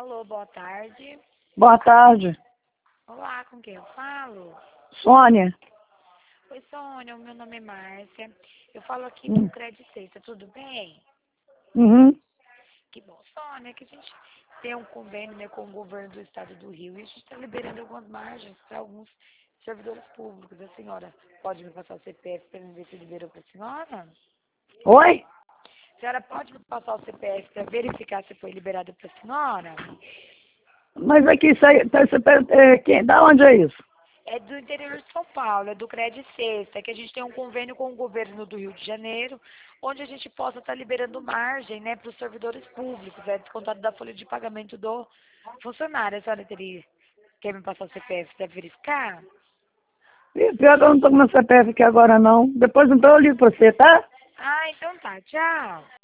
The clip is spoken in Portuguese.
Alô, boa tarde. Boa tarde. Olá, com quem eu falo? Sônia. Oi, Sônia, o meu nome é Márcia. Eu falo aqui do Credit Sexta, tudo bem? Uhum. Que bom, Sônia, que a gente tem um convênio, né, com o governo do estado do Rio e a gente está liberando algumas margens para alguns servidores públicos. A senhora pode me passar o CPF para me ver se liberou para a senhora? Oi? A senhora pode me passar o CPF para verificar se foi liberado para a senhora? Mas aqui, isso aí, da onde é isso? É do interior de São Paulo, é do Credit Sexta, que a gente tem um convênio com o governo do Rio de Janeiro, onde a gente possa estar liberando margem, né, para os servidores públicos, é descontado da folha de pagamento do funcionário. A senhora quer me passar o CPF para verificar? Ih, pior que eu não tô com meu CPF aqui agora, não. Depois então eu ligo pra você, tá? Ah, então tá, tchau.